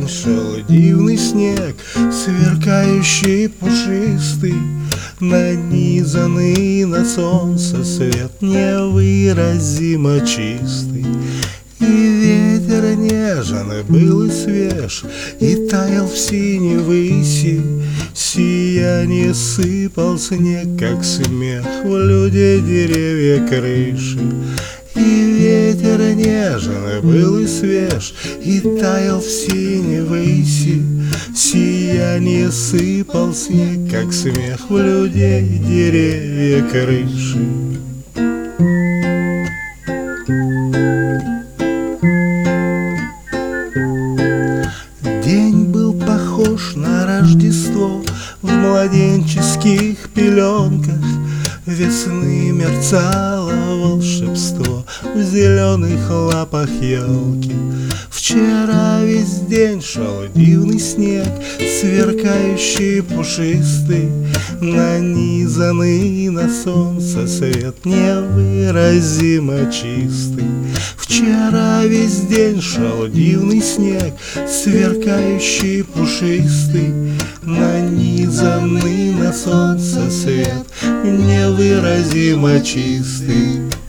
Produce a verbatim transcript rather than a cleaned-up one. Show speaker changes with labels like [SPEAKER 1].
[SPEAKER 1] шел дивный снег, сверкающий пушистый, нанизанный на солнце свет невыразимо чистый. И ветер нежен был и свеж, и таял в синей выси, сияние сыпал снег, как смех в людей, деревья, крыши. И ветер нежен был и свеж, и таял в синей выси, сияние сыпал снег, как смех в людей, деревья, крыши. День был похож на Рождество в младенческих пеленках. Весны мерцало волшебство в зеленых лапах елки. Вчера весь день шел дивный снег, сверкающий пушистый, нанизанный на солнце свет невыразимо чистый. Вчера весь день шел дивный снег, сверкающий пушистый, нанизанный на солнце свет невыразимо чистый.